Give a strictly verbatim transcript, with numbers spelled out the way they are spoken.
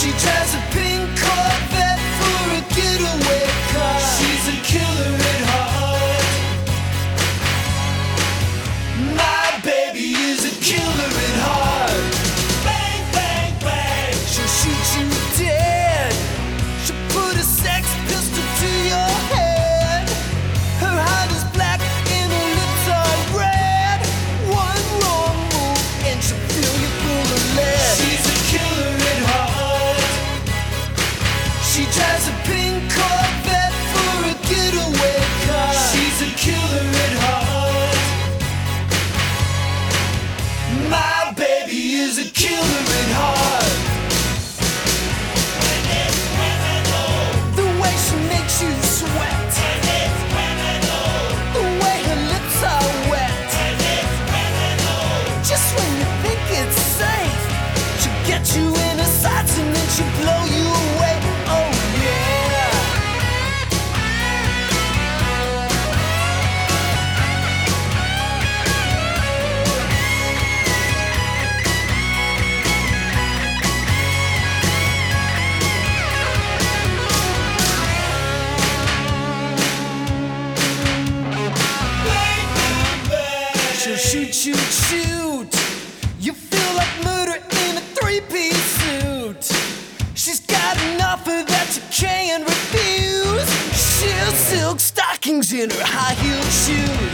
She drives a pink Corvette for a getaway car. She's a killer at heart. My baby is a killer at heart. Bang, bang, bang. She'll shoot you dead. She'll put a sex pistol to your head. Her heart is black and her lips are red. One wrong move and she'll fill you full of lead. She's a killer at heart. She drives a pink Corvette for a getaway car. She's a killer at heart. My baby is a killer at heart. The way she makes you sweat. The way her lips are wet. Just when you think it's safe, she'll get you in her sights and then she'll blow you away. Oh yeah. She'll shoot, shoot, shoot. You feel like murder in a three-piece suit. She's got an offer that you can't refuse. She'll silk stockings in her high-heeled shoes.